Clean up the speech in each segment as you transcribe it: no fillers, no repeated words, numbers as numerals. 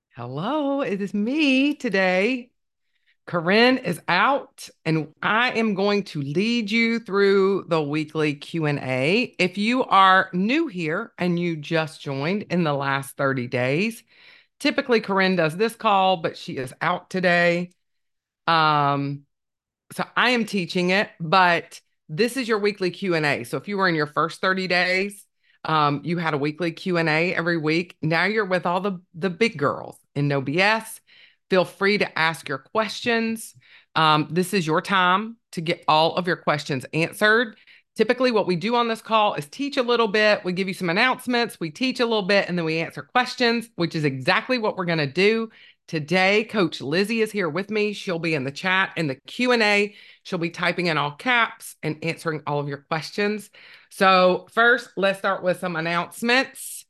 Hello, it is me today. Corinne is out, and I am going to lead you through the weekly Q&A. If you are new here and you just joined in the last 30 days, typically Corinne does this call, but she is out today. Um, so I am teaching it, but this is your weekly Q&A. So if you were in your first 30 days, you had a weekly Q&A every week. Now you're with all the big girls in No BS. Feel free to ask your questions. This is your time to get all of your questions answered. Typically, what we do on this call is teach a little bit. We give you some announcements, we teach a little bit, and then we answer questions, which is exactly what we're going to do. Today, Coach Lizzie is here with me. She'll be in the chat and the Q&A. She'll be typing in all caps and answering all of your questions. So first, let's start with some announcements.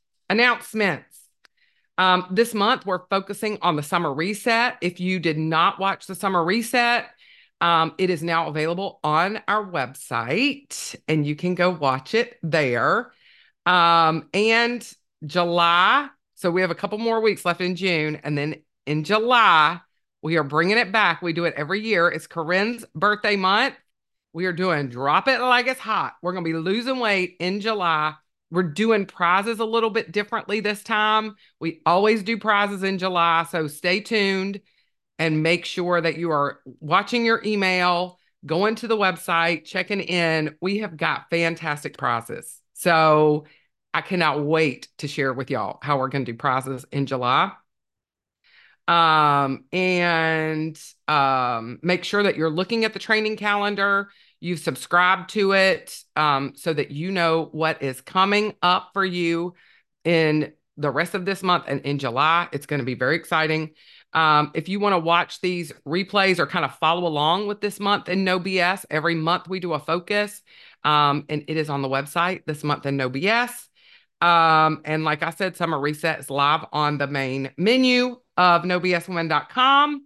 This month, we're focusing on the summer reset. If you did not watch the summer reset, it is now available on our website, and you can go watch it there. And July, so we have a couple more weeks left in June, and then in July, we are bringing it back. We do it every year. It's Corinne's birthday month. We are doing Drop It Like It's Hot. We're going to be losing weight in July. We're doing prizes a little bit differently this time. We always do prizes in July, so stay tuned and make sure that you are watching your email, going to the website, checking in. We have got fantastic prizes. So I cannot wait to share with y'all how we're going to do prizes in July. And make sure that you're looking at the training calendar. You've subscribed to it so that you know what is coming up for you in the rest of this month and in July. It's going to be very exciting. If you want to watch these replays or kind of follow along with this month in No BS, every month we do a focus, and it is on the website this month in No BS. And like I said, Summer Reset is live on the main menu of nobswomen.com.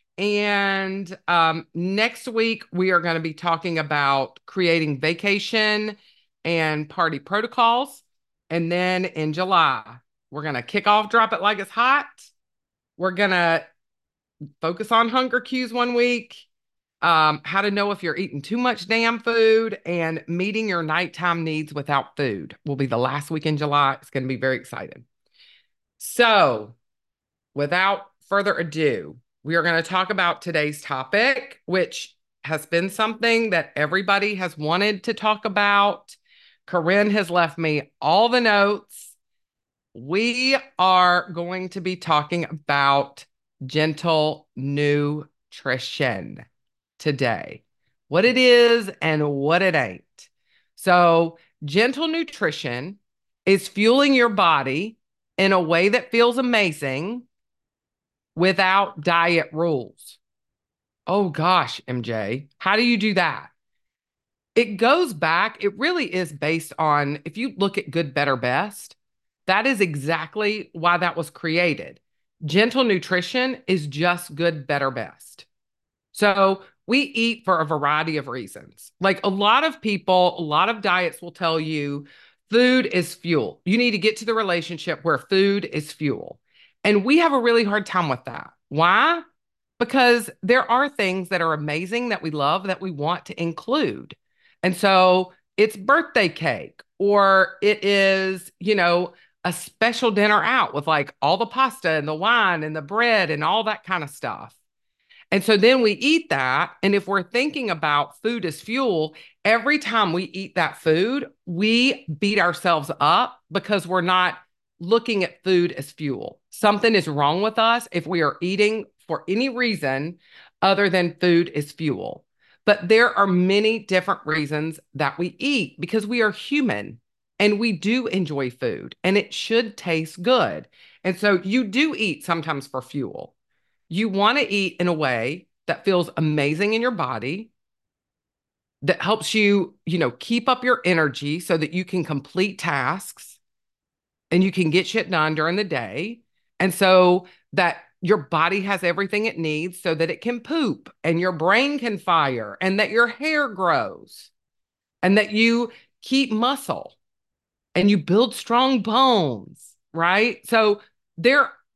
And next week, we are going to be talking about creating vacation and party protocols. And then in July, we're going to kick off Drop It Like It's Hot. We're going to focus on hunger cues one week, how to know if you're eating too much damn food, and meeting your nighttime needs without food will be the last week in July. It's going to be very exciting. So, without further ado, we are going to talk about today's topic, which has been something that everybody has wanted to talk about. Corinne has left me all the notes. We are going to be talking about gentle nutrition today, what it is and what it ain't. So, gentle nutrition is fueling your body in a way that feels amazing without diet rules. Oh gosh, MJ, how do you do that? It goes back, it really is based on, if you look at good, better, best, that is exactly why that was created. Gentle nutrition is just good, better, best. So we eat for a variety of reasons. Like a lot of people, a lot of diets will tell you food is fuel. You need to get to the relationship where food is fuel. And we have a really hard time with that. Why? Because there are things that are amazing that we love that we want to include. And so it's birthday cake, or it is, a special dinner out with like all the pasta and the wine and the bread and all that kind of stuff. And so then we eat that. And if we're thinking about food as fuel, every time we eat that food, we beat ourselves up because we're not looking at food as fuel. Something is wrong with us if we are eating for any reason other than food is fuel. But there are many different reasons that we eat because we are human and we do enjoy food and it should taste good. And so you do eat sometimes for fuel. You want to eat in a way that feels amazing in your body, that helps you, keep up your energy so that you can complete tasks and you can get shit done during the day. And so that your body has everything it needs so that it can poop and your brain can fire and that your hair grows and that you keep muscle and you build strong bones, right? So there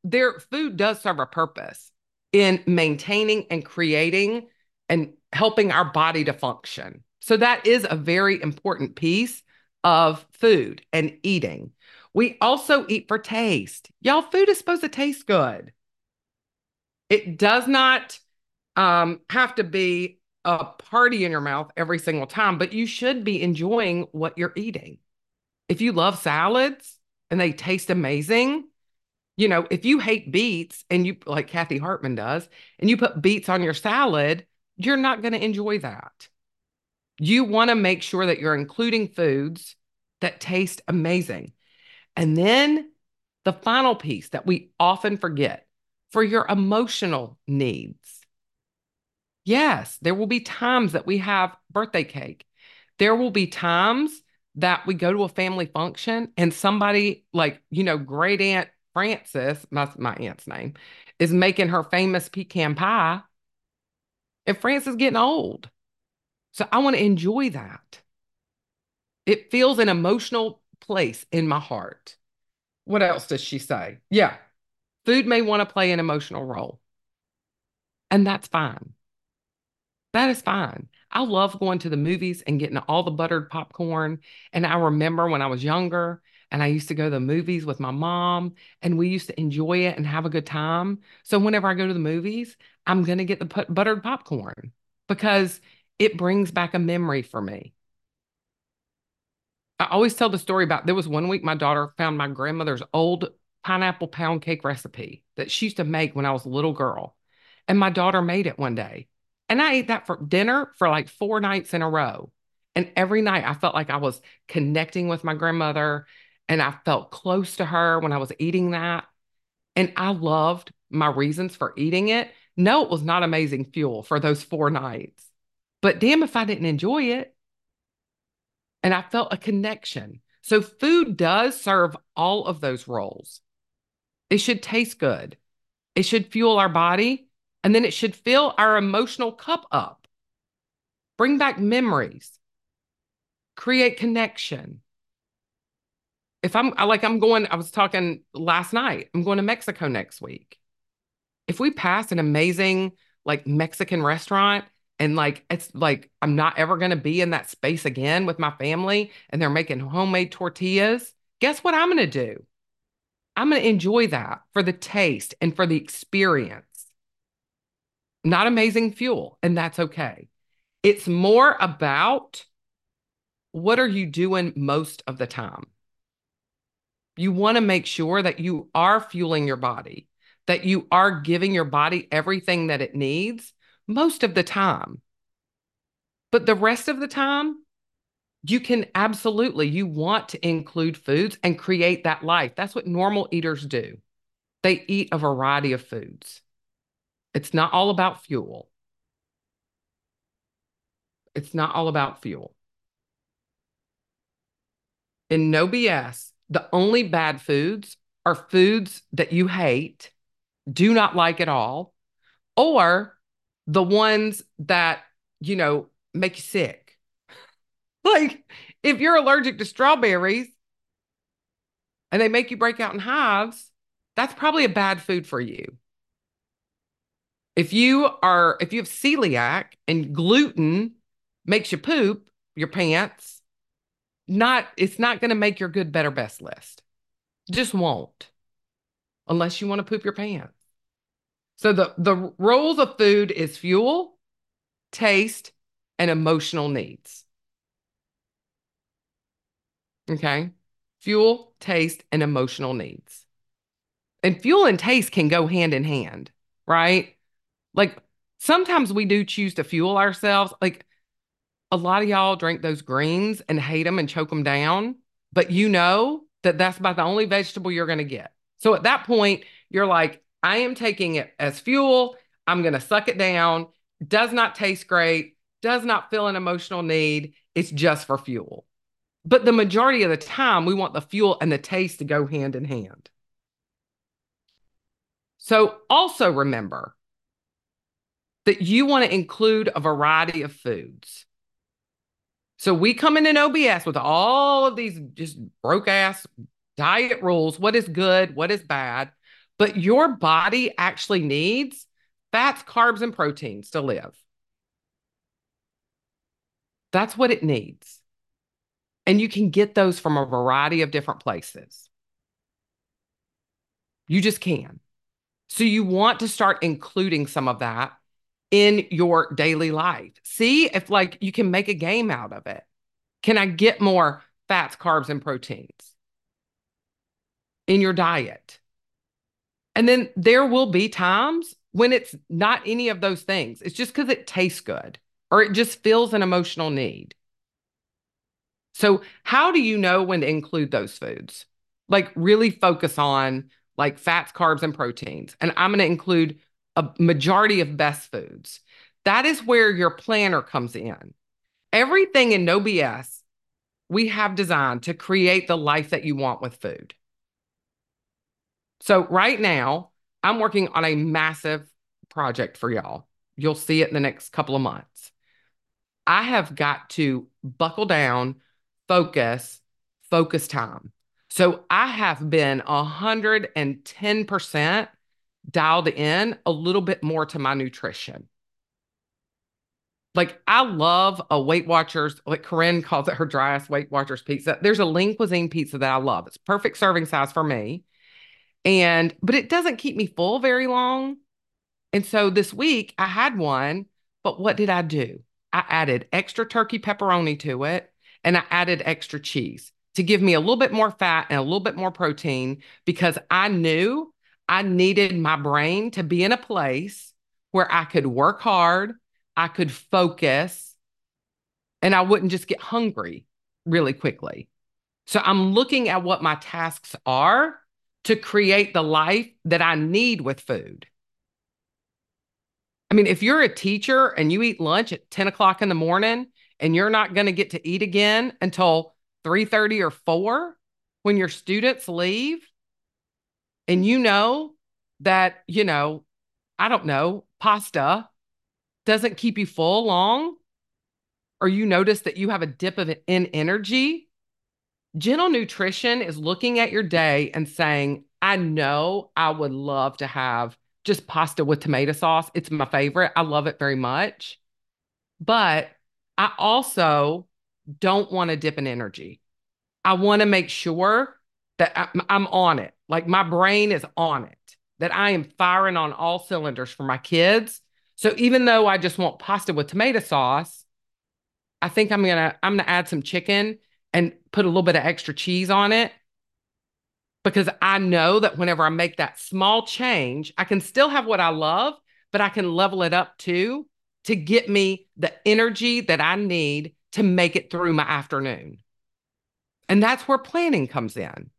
their food does serve a purpose in maintaining and creating and helping our body to function. So that is a very important piece of food and eating. We also eat for taste. Y'all, food is supposed to taste good. It does not have to be a party in your mouth every single time, but you should be enjoying what you're eating. If you love salads and they taste amazing, if you hate beets and you, like Kathy Hartman does, and you put beets on your salad, you're not going to enjoy that. You want to make sure that you're including foods that taste amazing. And then the final piece that we often forget for your emotional needs. Yes, there will be times that we have birthday cake. There will be times that we go to a family function and somebody like, great Aunt Frances, my aunt's name, is making her famous pecan pie, and Frances is getting old. So I want to enjoy that. It feels an emotional place in my heart. What else does she say? Yeah, food may want to play an emotional role, and that's fine. That is fine. I love going to the movies and getting all the buttered popcorn. And I remember when I was younger and I used to go to the movies with my mom and we used to enjoy it and have a good time. So whenever I go to the movies, I'm going to get the buttered popcorn because it brings back a memory for me. I always tell the story about there was one week my daughter found my grandmother's old pineapple pound cake recipe that she used to make when I was a little girl. And my daughter made it one day. And I ate that for dinner for like 4 nights in a row. And every night I felt like I was connecting with my grandmother and I felt close to her when I was eating that. And I loved my reasons for eating it. No, it was not amazing fuel for those 4 nights. But damn if I didn't enjoy it. And I felt a connection. So food does serve all of those roles. It should taste good. It should fuel our body, and then it should fill our emotional cup up. Bring back memories. Create connection. If I was talking last night, I'm going to Mexico next week. If we pass an amazing like Mexican restaurant and like it's like I'm not ever going to be in that space again with my family and they're making homemade tortillas, guess what I'm going to do? I'm going to enjoy that for the taste and for the experience. Not amazing fuel, and that's okay. It's more about what are you doing most of the time? You want to make sure that you are fueling your body, that you are giving your body everything that it needs most of the time. But the rest of the time, you want to include foods and create that life. That's what normal eaters do. They eat a variety of foods. It's not all about fuel. It's not all about fuel. In no BS, the only bad foods are foods that you hate, do not like at all, or the ones that, make you sick. Like if you're allergic to strawberries and they make you break out in hives, that's probably a bad food for you. If you have celiac and gluten makes you poop your pants, it's not going to make your good, better, best list. Just won't, unless you want to poop your pants. So the roles of food is fuel, taste, and emotional needs. Okay? Fuel, taste, and emotional needs. And fuel and taste can go hand in hand, right? Like sometimes we do choose to fuel ourselves. Like a lot of y'all drink those greens and hate them and choke them down, but you know that that's about the only vegetable you're going to get. So at that point, you're like, I am taking it as fuel. I'm going to suck it down. Does not taste great. Does not fill an emotional need. It's just for fuel. But the majority of the time, we want the fuel and the taste to go hand in hand. So also remember that you want to include a variety of foods. So we come in OBS with all of these just broke ass diet rules. What is good? What is bad? but your body actually needs fats, carbs, and proteins to live. That's what it needs. And you can get those from a variety of different places. You just can. So you want to start including some of that in your daily life. See if like you can make a game out of it. Can I get more fats, carbs, and proteins in your diet? And then there will be times when it's not any of those things. It's just because it tastes good or it just fills an emotional need. So, how do you know when to include those foods? Like, really focus on like fats, carbs, and proteins. And I'm going to include a majority of best foods. That is where your planner comes in. Everything in No BS we have designed to create the life that you want with food. So, right now, I'm working on a massive project for y'all. You'll see it in the next couple of months. I have got to buckle down, focus, focus time. So I have been 110% dialed in a little bit more to my nutrition. Like I love a Weight Watchers, like Corinne calls it her driest Weight Watchers pizza. There's a lean cuisine pizza that I love. It's perfect serving size for me. But it doesn't keep me full very long. And so this week I had one, but what did I do? I added extra turkey pepperoni to it and I added extra cheese to give me a little bit more fat and a little bit more protein because I knew I needed my brain to be in a place where I could work hard, I could focus, and I wouldn't just get hungry really quickly. So I'm looking at what my tasks are to create the life that I need with food. I mean, if you're a teacher and you eat lunch at 10 o'clock in the morning and you're not going to get to eat again until 3:30 or 4 when your students leave, and you know that, I don't know, pasta doesn't keep you full long, or you notice that you have a dip in energy, gentle nutrition is looking at your day and saying, I know I would love to have just pasta with tomato sauce. It's my favorite. I love it very much. But I also don't want to dip in energy. I want to make sure that I'm on it. Like my brain is on it, that I am firing on all cylinders for my kids. So even though I just want pasta with tomato sauce, I think I'm gonna add some chicken and put a little bit of extra cheese on it because I know that whenever I make that small change, I can still have what I love, but I can level it up too to get me the energy that I need to make it through my afternoon. And that's where planning comes in.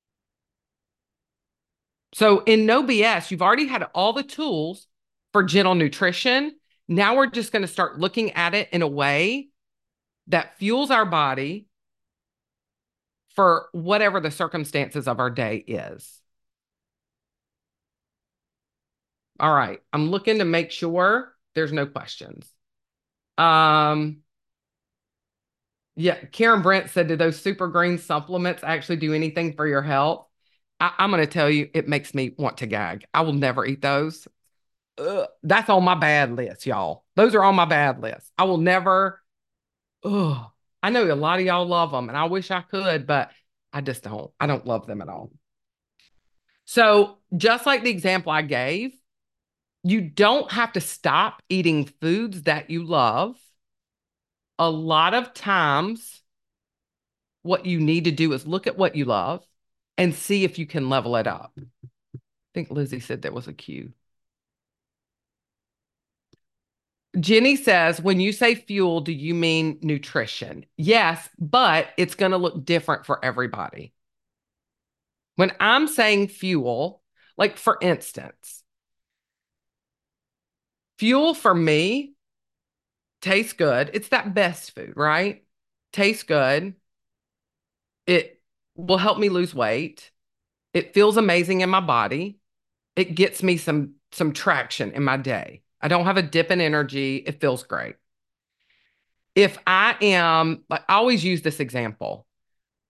So in No BS, you've already had all the tools for gentle nutrition. Now we're just going to start looking at it in a way that fuels our body for whatever the circumstances of our day is. All right. I'm looking to make sure there's no questions. Um, yeah, Karen Brent said, do those super green supplements actually do anything for your health? I'm going to tell you, it makes me want to gag. I will never eat those. Ugh, that's on my bad list, y'all. Those are on my bad list. I will never. Ugh. I know a lot of y'all love them, and I wish I could, but I just don't. I don't love them at all. So, just like the example I gave, you don't have to stop eating foods that you love. A lot of times, what you need to do is look at what you love and see if you can level it up. I think Lizzie said there was a cue. Jenny says, when you say fuel, do you mean nutrition? Yes, but it's going to look different for everybody. When I'm saying fuel, like for instance, fuel for me tastes good. It's that best food, right? Tastes good. It will help me lose weight. It feels amazing in my body. It gets me some traction in my day. I don't have a dip in energy. It feels great. If I am, like, I always use this example.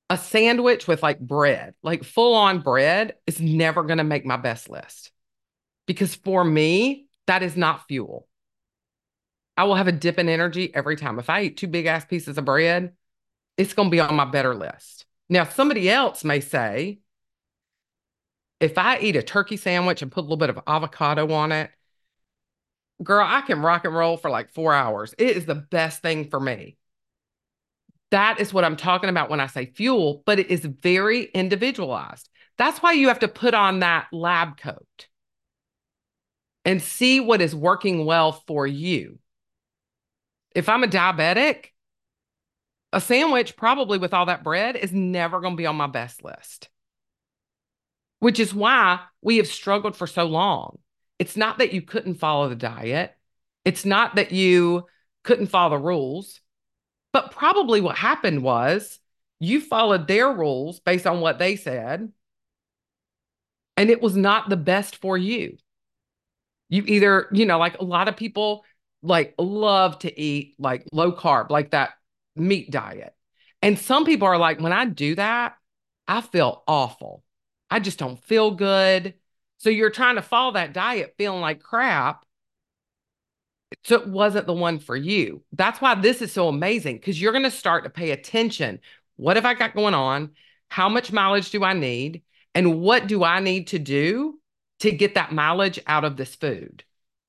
A sandwich with like bread, like full on bread, is never going to make my best list because for me, that is not fuel. I will have a dip in energy every time. If I eat two big ass pieces of bread, it's going to be on my better list. Now, somebody else may say, if I eat a turkey sandwich and put a little bit of avocado on it, girl, I can rock and roll for like 4 hours. It is the best thing for me. That is what I'm talking about when I say fuel, but it is very individualized. That's why you have to put on that lab coat and see what is working well for you. If I'm a diabetic, a sandwich, probably with all that bread, is never going to be on my best list, which is why we have struggled for so long. It's not that you couldn't follow the diet, it's not that you couldn't follow the rules, but probably what happened was you followed their rules based on what they said, and it was not the best for you. You either, like a lot of people like love to eat like low carb, like that meat diet. And some people are like, when I do that, I feel awful. I just don't feel good. So you're trying to follow that diet feeling like crap. So it wasn't the one for you. That's why this is so amazing because you're going to start to pay attention. What have I got going on? How much mileage do I need? And what do I need to do to get that mileage out of this food?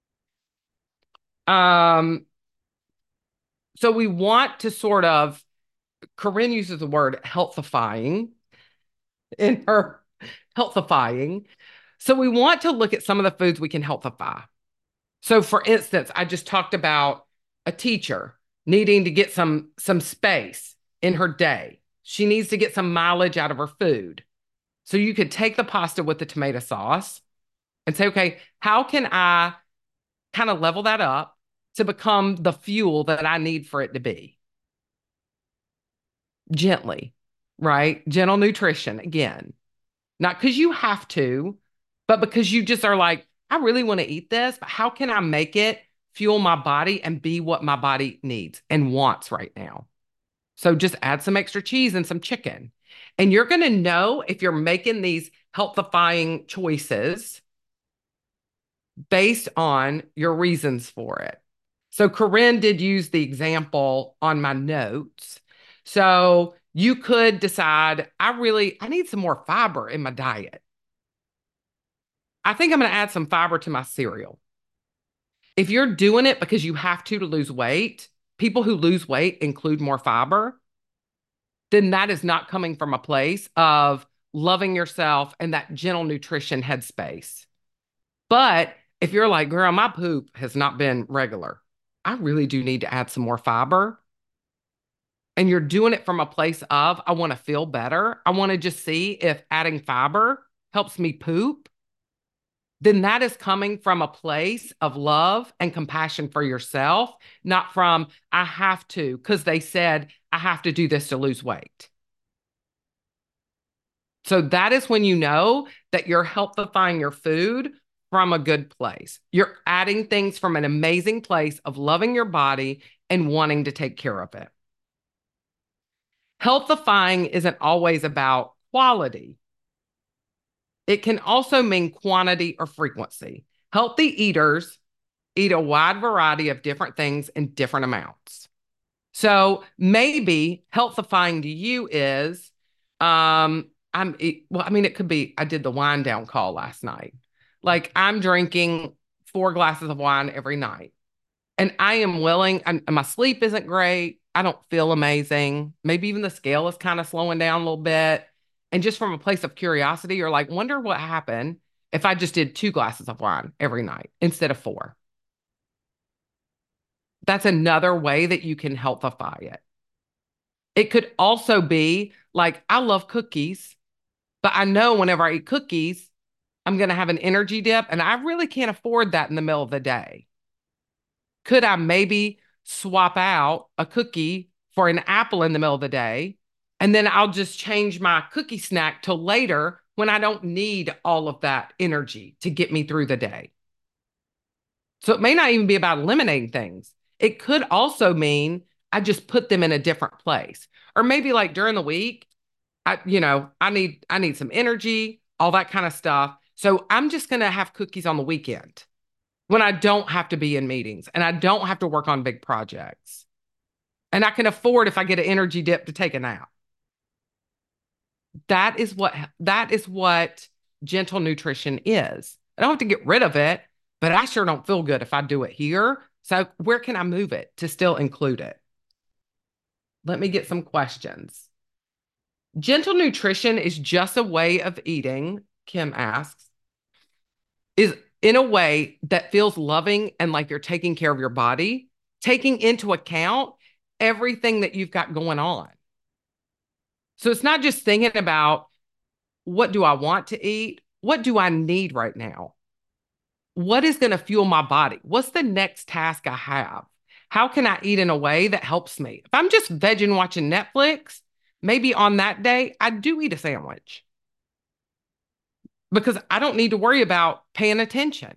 Um, so we want to sort of, Corinne uses the word healthifying in her healthifying. So we want to look at some of the foods we can healthify. So for instance, I just talked about a teacher needing to get some space in her day. She needs to get some mileage out of her food. So you could take the pasta with the tomato sauce and say, okay, how can I kind of level that up to become the fuel that I need for it to be? Gently, right? Gentle nutrition again. Not because you have to, but because you just are like, I really want to eat this, but how can I make it fuel my body and be what my body needs and wants right now? So just add some extra cheese and some chicken. And you're going to know if you're making these healthifying choices based on your reasons for it. So Corinne did use the example on my notes. So you could decide, I need some more fiber in my diet. I think I'm going to add some fiber to my cereal. If you're doing it because you have to lose weight, people who lose weight include more fiber, then that is not coming from a place of loving yourself and that gentle nutrition headspace. But if you're like, girl, my poop has not been regular, I really do need to add some more fiber. And you're doing it from a place of, I want to feel better. I want to just see if adding fiber helps me poop. Then that is coming from a place of love and compassion for yourself, not from, I have to, because they said, I have to do this to lose weight. So that is when you know that you're healthifying your food from a good place. You're adding things from an amazing place of loving your body and wanting to take care of it. Healthifying isn't always about quality. It can also mean quantity or frequency. Healthy eaters eat a wide variety of different things in different amounts. So maybe healthifying to you is, it could be, I did the wine down call last night. Like I'm drinking 4 glasses of wine every night. And I am willing, and my sleep isn't great. I don't feel amazing. Maybe even the scale is kind of slowing down a little bit. And just from a place of curiosity, you're like, wonder what happened if I just did 2 glasses of wine every night instead of 4. That's another way that you can healthify it. It could also be like, I love cookies, but I know whenever I eat cookies, I'm going to have an energy dip, and I really can't afford that in the middle of the day. Could I maybe swap out a cookie for an apple in the middle of the day? And then I'll just change my cookie snack till later when I don't need all of that energy to get me through the day. So it may not even be about eliminating things. It could also mean I just put them in a different place. Or maybe like during the week, I need some energy, all that kind of stuff. So I'm just going to have cookies on the weekend when I don't have to be in meetings and I don't have to work on big projects. And I can afford if I get an energy dip to take a nap. That is what gentle nutrition is. I don't have to get rid of it, but I sure don't feel good if I do it here. So where can I move it to still include it? Let me get some questions. Gentle nutrition is just a way of eating, Kim asks, is in a way that feels loving and like you're taking care of your body, taking into account everything that you've got going on. So it's not just thinking about what do I want to eat? What do I need right now? What is going to fuel my body? What's the next task I have? How can I eat in a way that helps me? If I'm just vegging watching Netflix, maybe on that day, I do eat a sandwich because I don't need to worry about paying attention.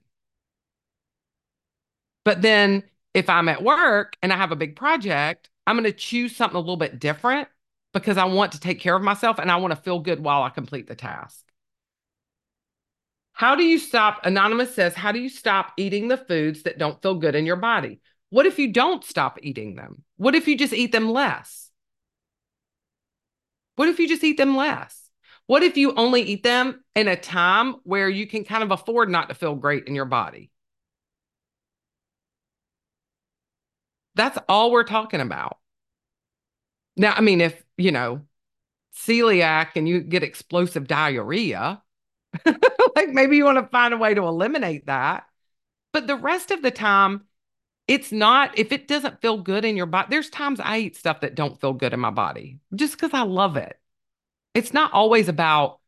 But then if I'm at work and I have a big project, I'm going to choose something a little bit different because I want to take care of myself and I want to feel good while I complete the task. How do you stop? Anonymous says, how do you stop eating the foods that don't feel good in your body? What if you don't stop eating them? What if you just eat them less? What if you just eat them less? What if you only eat them in a time where you can kind of afford not to feel great in your body? That's all we're talking about. Now, I mean, if, celiac and you get explosive diarrhea, like maybe you want to find a way to eliminate that. But the rest of the time, it's not, if it doesn't feel good in your body, there's times I eat stuff that don't feel good in my body just because I love it. It's not always about,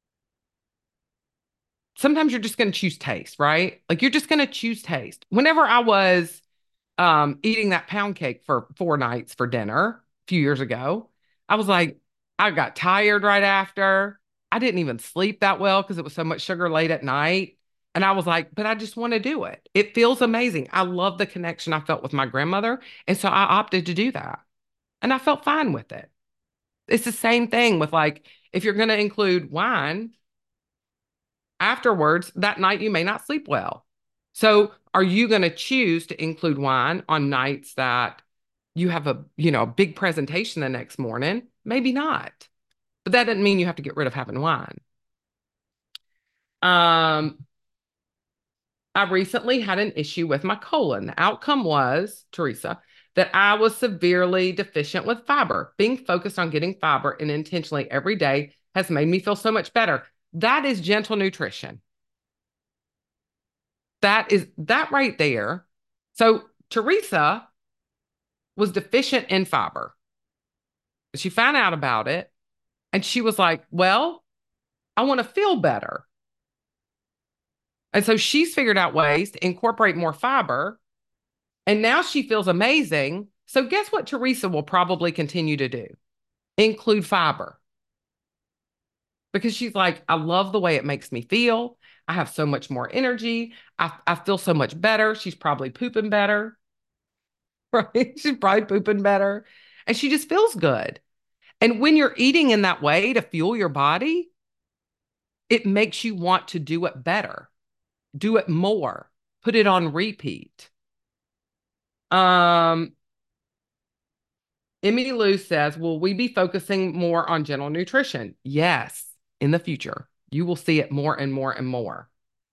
sometimes you're just going to choose taste, right? Like you're just going to choose taste. Whenever I was eating that pound cake for 4 nights for dinner a few years ago, I was like, I got tired right after. I didn't even sleep that well because it was so much sugar late at night. And I was like, but I just want to do it. It feels amazing. I love the connection I felt with my grandmother. And so I opted to do that. And I felt fine with it. It's the same thing with like, if you're going to include wine afterwards, that night you may not sleep well. So are you going to choose to include wine on nights that you have a big presentation the next morning? Maybe not. But that doesn't mean you have to get rid of having wine. Um, I recently had an issue with my colon. The outcome was, Teresa, that I was severely deficient with fiber. Being focused on getting fiber and intentionally every day has made me feel so much better. That is gentle nutrition. That is that right there. So Teresa was deficient in fiber. She found out about it and she was like, well, I want to feel better. And so she's figured out ways to incorporate more fiber. And now she feels amazing. So guess what Teresa will probably continue to do? Include fiber. Because she's like, I love the way it makes me feel. I have so much more energy. I feel so much better. She's probably pooping better, right? She's probably pooping better. And she just feels good. And when you're eating in that way to fuel your body, it makes you want to do it better, do it more, put it on repeat. Um, Emily Lou says, will we be focusing more on gentle nutrition? Yes, in the future. You will see it more and more and more.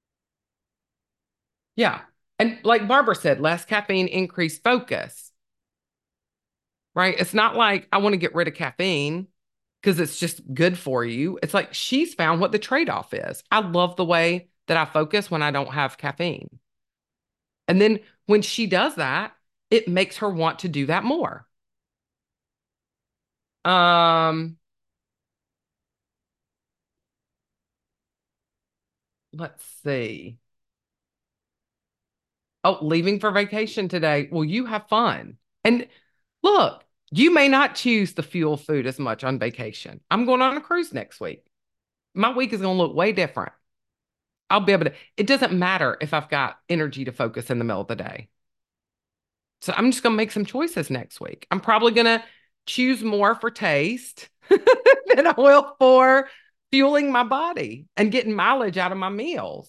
Yeah. And like Barbara said, less caffeine, increased focus, right? It's not like I want to get rid of caffeine because it's just good for you. It's like she's found what the trade-off is. I love the way that I focus when I don't have caffeine. And then when she does that, it makes her want to do that more. Um, let's see. Oh, leaving for vacation today. Well, you have fun. And look, you may not choose the fuel food as much on vacation. I'm going on a cruise next week. My week is going to look way different. I'll be able to, it doesn't matter if I've got energy to focus in the middle of the day. So I'm just going to make some choices next week. I'm probably going to choose more for taste than I will for fueling my body and getting mileage out of my meals.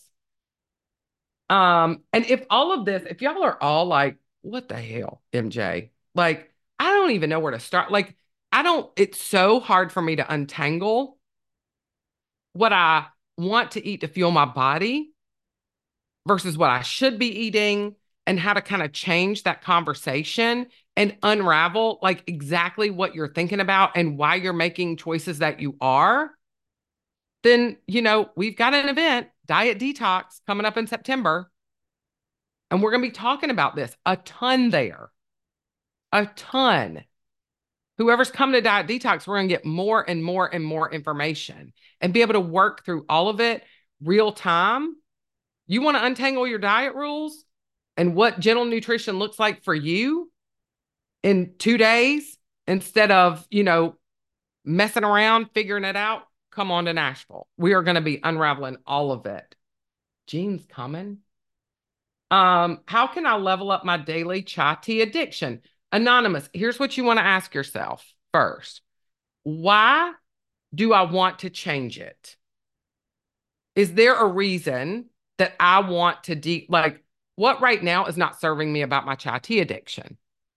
And if all of this, if y'all are all like, what the hell, MJ? Like, I don't even know where to start. Like, I don't, it's so hard for me to untangle what I want to eat to fuel my body versus what I should be eating and how to kind of change that conversation and unravel like exactly what you're thinking about and why you're making choices that you are. Then, we've got an event, Diet Detox, coming up in September. And we're going to be talking about this a ton there, a ton. Whoever's come to Diet Detox, we're going to get more and more and more information and be able to work through all of it real time. You want to untangle your diet rules and what gentle nutrition looks like for you in 2 days instead of, messing around, figuring it out. Come on to Nashville. We are going to be unraveling all of it. Jean's coming. How can I level up my daily chai tea addiction? Anonymous, here's what you want to ask yourself first. Why do I want to change it? Is there a reason that I want to like what right now is not serving me about my chai tea addiction?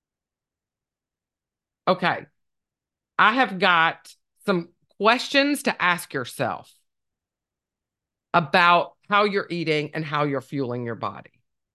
Okay. I have got some questions to ask yourself about how you're eating and how you're fueling your body.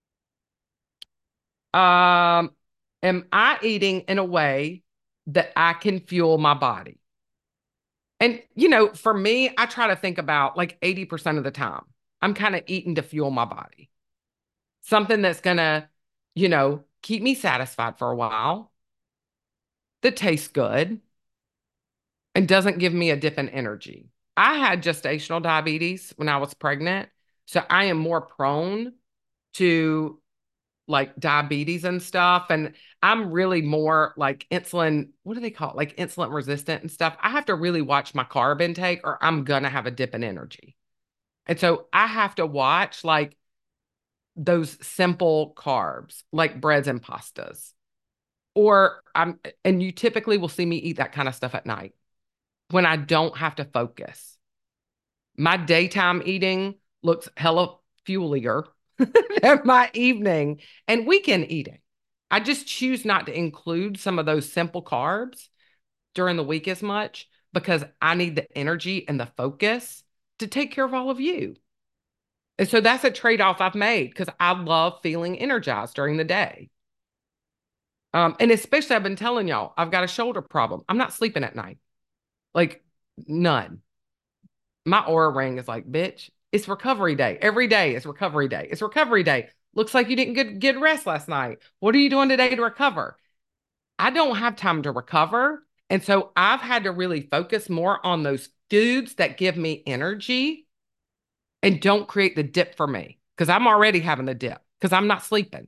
Am I eating in a way that I can fuel my body? And, for me, I try to think about like 80% of the time, I'm kind of eating to fuel my body. Something that's going to, keep me satisfied for a while, that tastes good, and doesn't give me a dip in energy. I had gestational diabetes when I was pregnant. So I am more prone to like diabetes and stuff. And I'm really more like insulin, what do they call it? Like insulin resistant and stuff. I have to really watch my carb intake or I'm going to have a dip in energy. And so I have to watch like those simple carbs, like breads and pastas. And you typically will see me eat that kind of stuff at night when I don't have to focus. My daytime eating looks hella fuelier than my evening and weekend eating. I just choose not to include some of those simple carbs during the week as much because I need the energy and the focus to take care of all of you. And so that's a trade-off I've made because I love feeling energized during the day. And especially I've been telling y'all, I've got a shoulder problem. I'm not sleeping at night. Like none. My Oura ring is like, bitch, it's recovery day. Every day is recovery day. It's recovery day. Looks like you didn't get good rest last night. What are you doing today to recover? I don't have time to recover. And so I've had to really focus more on those foods that give me energy and don't create the dip for me because I'm already having the dip because I'm not sleeping.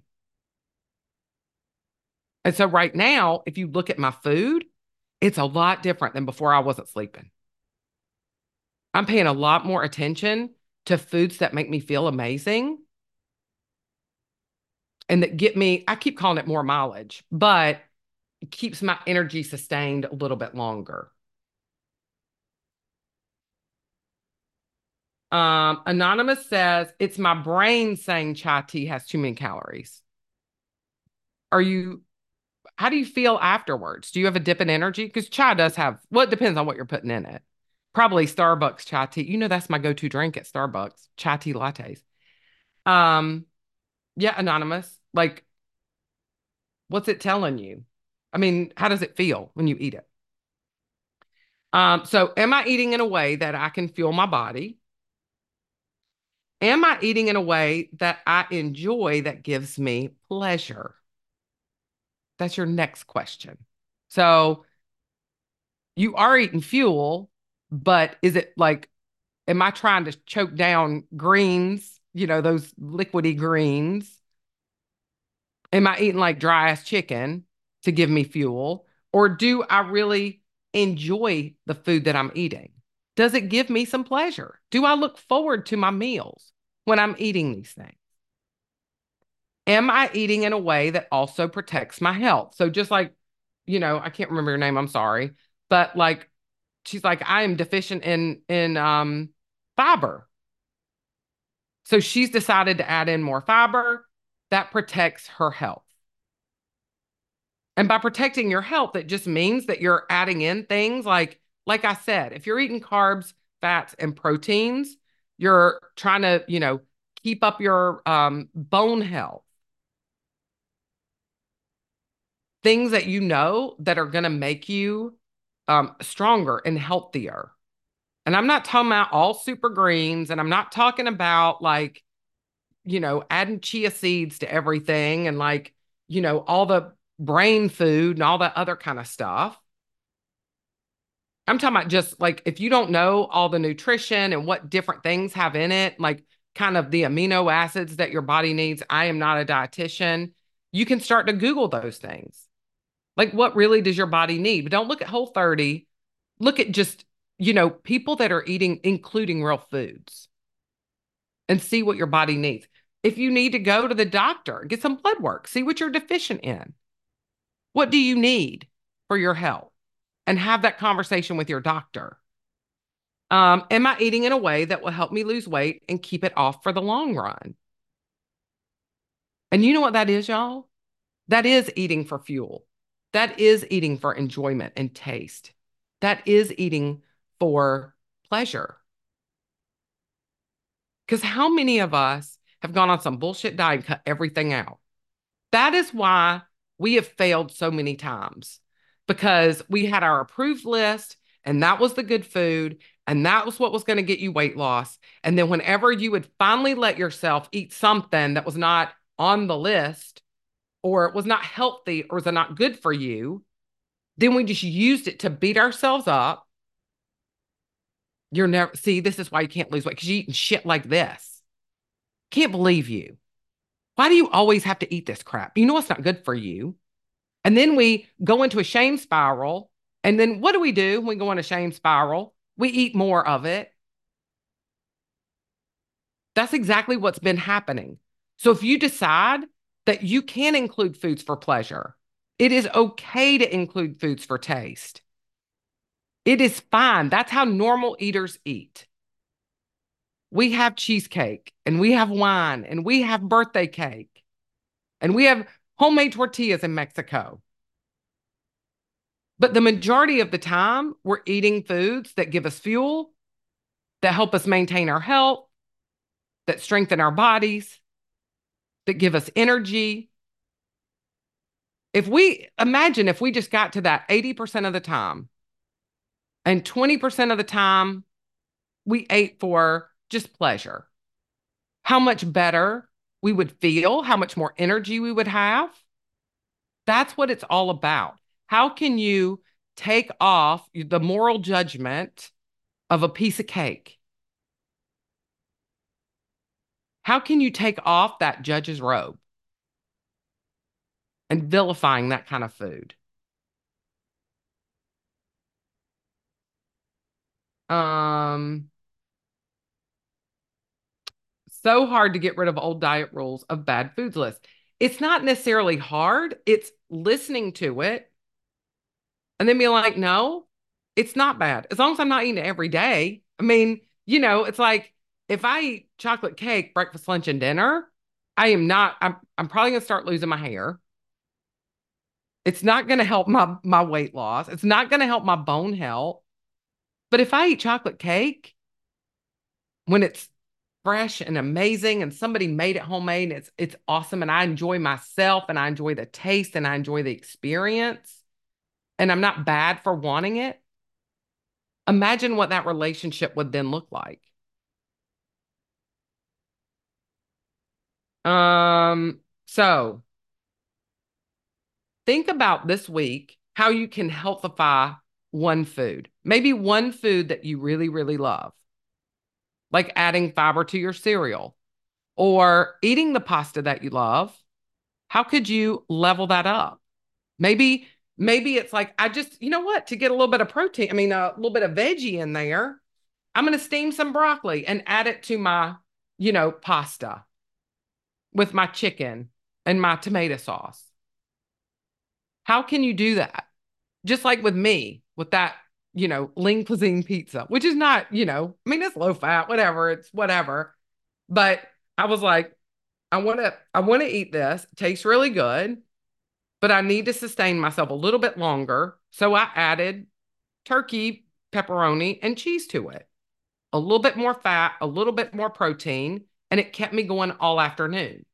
And so right now, if you look at my food, it's a lot different than before I wasn't sleeping. I'm paying a lot more attention to foods that make me feel amazing and that get me, I keep calling it more mileage, but it keeps my energy sustained a little bit longer. Anonymous says, it's my brain saying chai tea has too many calories. How do you feel afterwards? Do you have a dip in energy? Because chai does have, well, it depends on what you're putting in it. Probably Starbucks chai tea. That's my go-to drink at Starbucks, chai tea lattes. Um, yeah, Anonymous. Like, what's it telling you? I mean, how does it feel when you eat it? So am I eating in a way that I can fuel my body? Am I eating in a way that I enjoy that gives me pleasure? That's your next question. So you are eating fuel, but is it like, am I trying to choke down greens, those liquidy greens? Am I eating like dry ass chicken to give me fuel? Or do I really enjoy the food that I'm eating? Does it give me some pleasure? Do I look forward to my meals when I'm eating these things? Am I eating in a way that also protects my health? So just like I can't remember her name, I'm sorry. But like she's like, I am deficient in fiber. So she's decided to add in more fiber that protects her health. And by protecting your health, it just means that you're adding in things like I said, if you're eating carbs, fats, and proteins, you're trying to, keep up your bone health, things that you know that are going to make you stronger and healthier. And I'm not talking about all super greens, and I'm not talking about like, adding chia seeds to everything and like, all the brain food and all that other kind of stuff. I'm talking about just like if you don't know all the nutrition and what different things have in it, like kind of the amino acids that your body needs. I am not a dietitian. You can start to Google those things. Like, what really does your body need? But don't look at Whole 30. Look at just, people that are eating, including real foods, and see what your body needs. If you need to go to the doctor, get some blood work, see what you're deficient in. What do you need for your health? And have that conversation with your doctor. Am I eating in a way that will help me lose weight and keep it off for the long run? And you know what that is, y'all? That is eating for fuel. That is eating for enjoyment and taste. That is eating for pleasure. Because how many of us have gone on some bullshit diet and cut everything out? That is why we have failed so many times because we had our approved list and that was the good food and that was what was going to get you weight loss. And then whenever you would finally let yourself eat something that was not on the list or it was not healthy or was not good for you, then we just used it to beat ourselves up. You're never, see, this is why you can't lose weight because you're eating shit like this. Can't believe you. Why do you always have to eat this crap? You know it's not good for you. And then we go into a shame spiral. And then what do we do when we go in a shame spiral? We eat more of it. That's exactly what's been happening. So if you decide that you can include foods for pleasure, it is okay to include foods for taste. It is fine. That's how normal eaters eat. We have cheesecake and we have wine and we have birthday cake and we have homemade tortillas in Mexico. But the majority of the time, we're eating foods that give us fuel, that help us maintain our health, that strengthen our bodies, that give us energy. If we imagine if we just got to that 80% of the time and 20% of the time we ate for just pleasure, how much better we would feel, how much more energy we would have. That's what it's all about. How can you take off the moral judgment of a piece of cake? How can you take off that judge's robe and vilifying that kind of food? Um, so hard to get rid of old diet rules of bad foods list. It's not necessarily hard. It's listening to it and then being like, no, it's not bad. As long as I'm not eating it every day. I mean, it's like if I eat chocolate cake, breakfast, lunch, and dinner, I am not, I'm probably gonna start losing my hair. It's not gonna help my weight loss. It's not gonna help my bone health. But if I eat chocolate cake when it's fresh and amazing and somebody made it homemade and it's awesome and I enjoy myself and I enjoy the taste and I enjoy the experience and I'm not bad for wanting it, imagine what that relationship would then look like. So think about this week how you can healthify one food. Maybe one food that you really, really love, like adding fiber to your cereal or eating the pasta that you love. How could you level that up? Maybe, maybe it's like, I just, you know what, to get a little bit of protein, I mean, a little bit of veggie in there, I'm going to steam some broccoli and add it to my, pasta with my chicken and my tomato sauce. How can you do that? just like with me, with that, lean cuisine pizza, which is not, I mean, it's low fat, whatever, it's whatever. But I was like, I want to eat this. It tastes really good, but I need to sustain myself a little bit longer. So I added turkey, pepperoni, and cheese to it. A little bit more fat, a little bit more protein, and it kept me going all afternoon.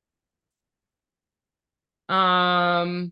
Um,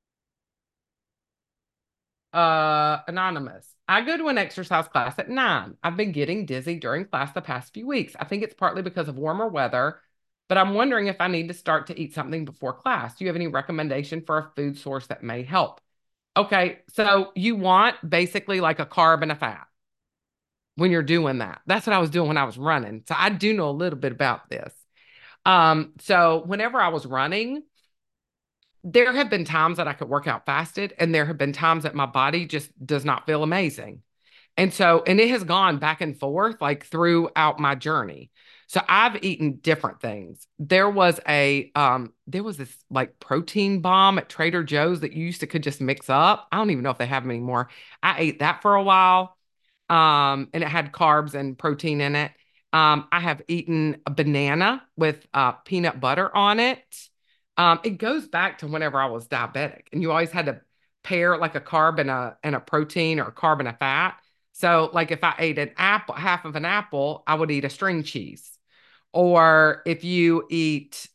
Anonymous. I go to an exercise class at 9. I've been getting dizzy during class the past few weeks. I think it's partly because of warmer weather, but I'm wondering if I need to start to eat something before class. Do you have any recommendation for a food source that may help? Okay, so you want basically like a carb and a fat when you're doing that. That's what I was doing when I was running. So I do know a little bit about this. So whenever I was running, there have been times that I could work out fasted, and there have been times that my body just does not feel amazing. And it has gone back and forth like throughout my journey. So I've eaten different things. There was this like protein bomb at Trader Joe's that you used to could just mix up. I don't even know if they have them anymore. I ate that for a while. And it had carbs and protein in it. I have eaten a banana with peanut butter on it. It goes back to whenever I was diabetic, and you always had to pair like a carb and a protein, or a carb and a fat. So, like if I ate an apple, half of an apple, I would eat a string cheese. Or if you eat,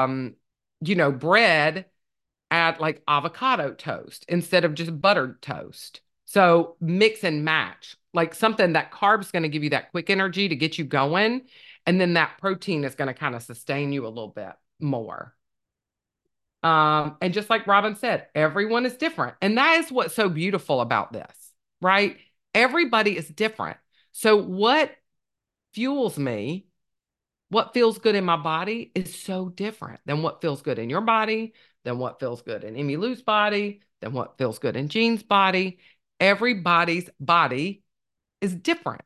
bread, add like avocado toast instead of just buttered toast. So mix and match, like something that carb's going to give you that quick energy to get you going. And then that protein is going to kind of sustain you a little bit more. And just like Robin said, everyone is different. And that is what's so beautiful about this, right? Everybody is different. So what fuels me, what feels good in my body is so different than what feels good in your body, than what feels good in Emmylou's body, than what feels good in Jean's body. Everybody's body is different.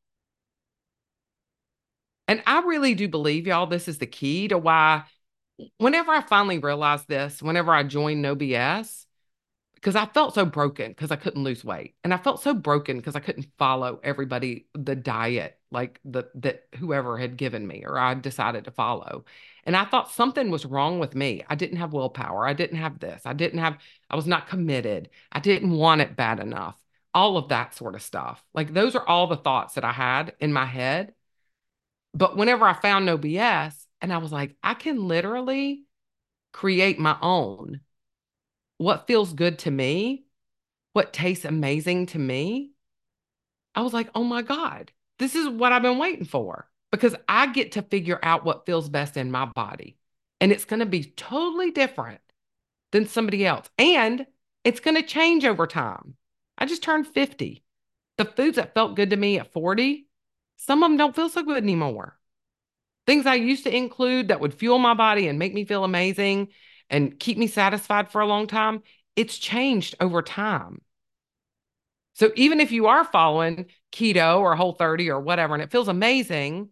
And I really do believe, y'all, this is the key to why, whenever I finally realized this, whenever I joined No BS, because I felt so broken because I couldn't lose weight. And I felt so broken because I couldn't follow everybody, the diet, like that whoever had given me or I decided to follow. And I thought something was wrong with me. I didn't have willpower. I didn't have this. I was not committed. I didn't want it bad enough. All of that sort of stuff. Like those are all the thoughts that I had in my head. But whenever I found No BS, and I was like, I can literally create my own. What feels good to me, what tastes amazing to me, I was like, oh my God, this is what I've been waiting for, because I get to figure out what feels best in my body. And it's going to be totally different than somebody else. And it's going to change over time. I just turned 50. The foods that felt good to me at 40, some of them don't feel so good anymore. Things I used to include that would fuel my body and make me feel amazing and keep me satisfied for a long time, it's changed over time. So even if you are following keto or Whole30 or whatever, and it feels amazing,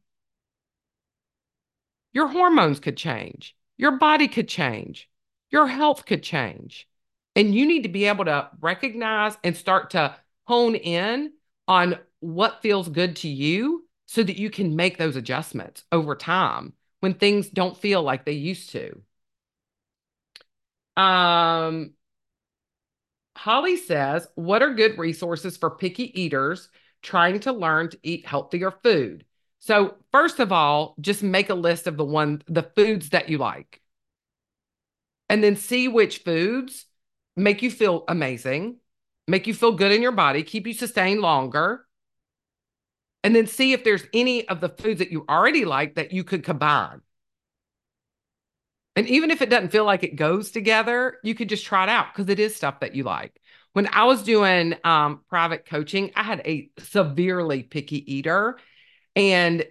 your hormones could change, your body could change, your health could change. And you need to be able to recognize and start to hone in on what feels good to you so that you can make those adjustments over time when things don't feel like they used to. Um, Holly says, what are good resources for picky eaters trying to learn to eat healthier food? So, first of all, just make a list of the foods that you like, and then see which foods make you feel amazing, make you feel good in your body, keep you sustained longer, and then see if there's any of the foods that you already like that you could combine. And even if it doesn't feel like it goes together, you could just try it out because it is stuff that you like. When I was doing private coaching, I had a severely picky eater, and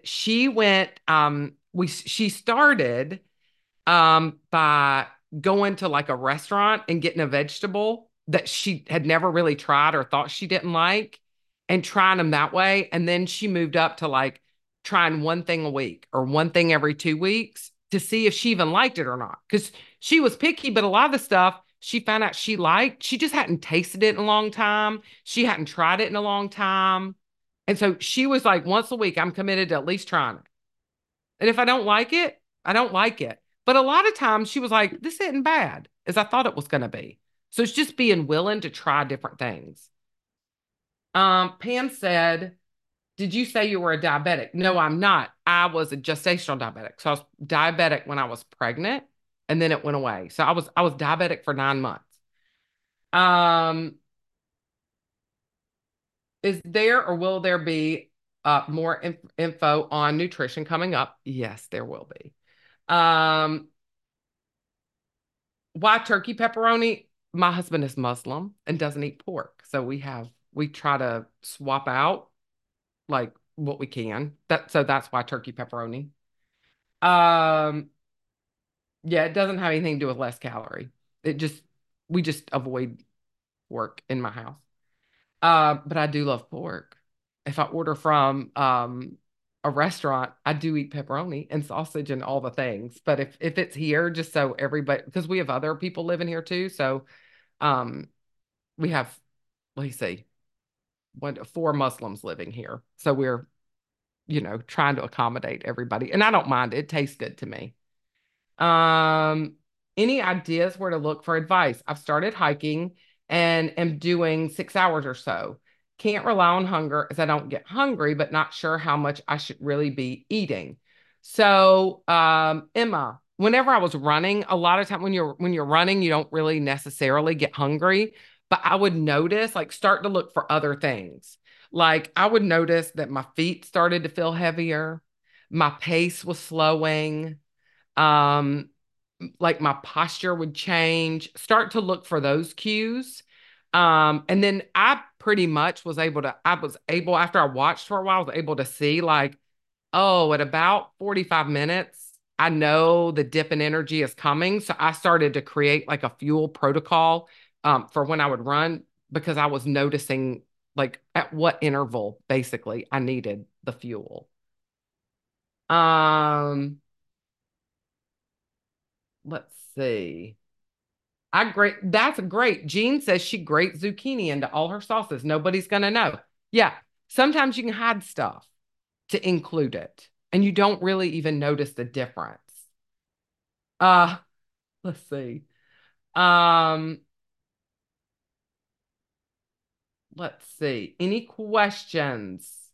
she started by going to like a restaurant and getting a vegetable that she had never really tried or thought she didn't like, and trying them that way. And then she moved up to like trying one thing a week or one thing every 2 weeks to see if she even liked it or not. Because she was picky, but a lot of the stuff she found out she liked. She just hadn't tasted it in a long time. She hadn't tried it in a long time. And so she was like, once a week, I'm committed to at least trying it. And if I don't like it, I don't like it. But a lot of times she was like, this isn't bad as I thought it was going to be. So it's just being willing to try different things. Pam said, did you say you were a diabetic? No, I'm not. I was a gestational diabetic. So I was diabetic when I was pregnant and then it went away. So I was diabetic for 9 months. Um, is there or will there be more info on nutrition coming up? Yes, there will be. Um, why turkey pepperoni? My husband is Muslim and doesn't eat pork. So we try to swap out like what we can. That's why turkey pepperoni. Um, yeah, it doesn't have anything to do with less calorie. It just we just avoid pork in my house. But I do love pork. If I order from a restaurant, I do eat pepperoni and sausage and all the things. But if it's here, just so everybody, because we have other people living here too, so um we have, let me see, four Muslims living here, so we're trying to accommodate everybody, and I don't mind it. It tastes good to me. Um, any ideas where to look for advice? I've started hiking and am doing 6 hours or so. Can't rely on hunger as I don't get hungry, but not sure how much I should really be eating. So, Emma, whenever I was running, a lot of time when you're running, you don't really necessarily get hungry, but I would notice, like, start to look for other things. Like I would notice that my feet started to feel heavier, my pace was slowing, um like my posture would change, start to look for those cues. And then I was able, after I watched for a while, I was able to see like, oh, at about 45 minutes, I know the dip in energy is coming. So I started to create like a fuel protocol for when I would run, because I was noticing like at what interval basically I needed the fuel. Um, let's see. That's great. Jean says she grates zucchini into all her sauces. Nobody's gonna know. Yeah, sometimes you can hide stuff to include it, and you don't really even notice the difference. Uh, let's see. Um, let's see. Any questions?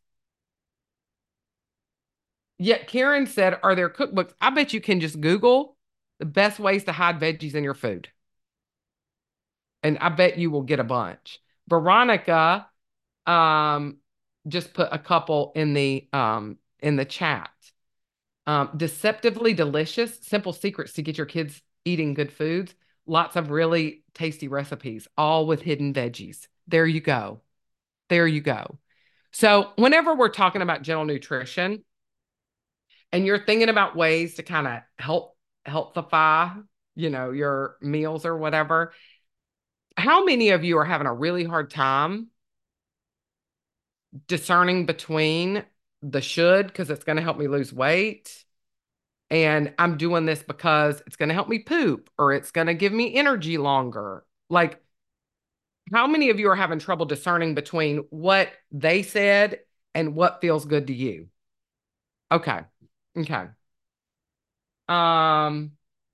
Yeah, Karen said, are there cookbooks? I bet you can just Google the best ways to hide veggies in your food, and I bet you will get a bunch. Veronica um just put a couple in the chat. Deceptively delicious, simple secrets to get your kids eating good foods. Lots of really tasty recipes, all with hidden veggies. There you go. There you go. So whenever we're talking about general nutrition and you're thinking about ways to kind of healthify, your meals or whatever, how many of you are having a really hard time discerning between the should, because it's going to help me lose weight, and I'm doing this because it's going to help me poop or it's going to give me energy longer? Like, how many of you are having trouble discerning between what they said and what feels good to you? Okay. Okay. Um,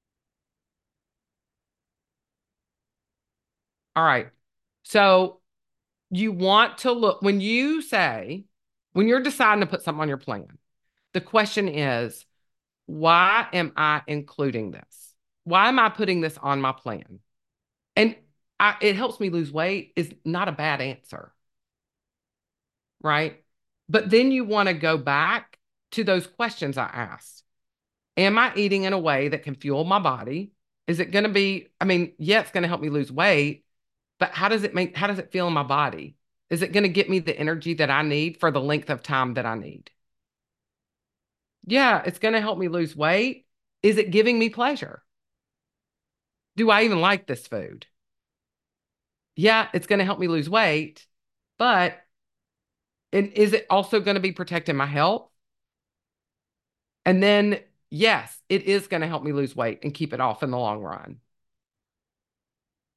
all right. So you want to look when you're deciding to put something on your plan, the question is, why am I including this? Why am I putting this on my plan? And it helps me lose weight is not a bad answer, right? But then you want to go back to those questions I asked. Am I eating in a way that can fuel my body? Is it going to be, I mean, yeah, it's going to help me lose weight, but how does it feel in my body? Is it going to get me the energy that I need for the length of time that I need? Yeah, it's going to help me lose weight. Is it giving me pleasure? Do I even like this food? Yeah, it's going to help me lose weight, but is it also going to be protecting my health? And then, yes, it is going to help me lose weight and keep it off in the long run.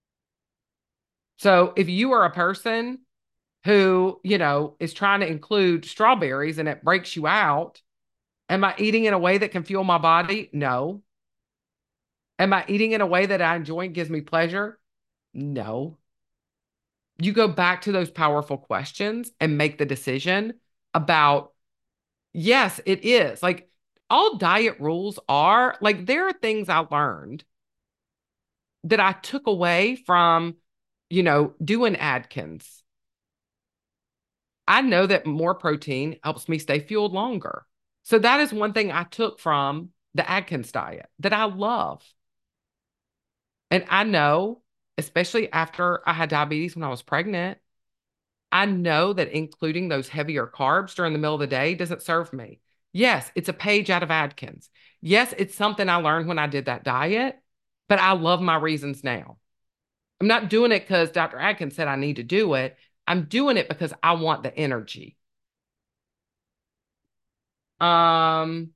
So if you are a person who, is trying to include strawberries and it breaks you out, am I eating in a way that can fuel my body? No. Am I eating in a way that I enjoy and gives me pleasure? No. You go back to those powerful questions and make the decision about, yes, it is. Like all diet rules are like, there are things I learned that I took away from, doing Atkins. I know that more protein helps me stay fueled longer. So that is one thing I took from the Atkins diet that I love. And I know, especially after I had diabetes when I was pregnant, I know that including those heavier carbs during the middle of the day doesn't serve me. Yes, it's a page out of Atkins. Yes, it's something I learned when I did that diet, but I love my reasons now. I'm not doing it because Dr. Atkins said I need to do it. I'm doing it because I want the energy. Um,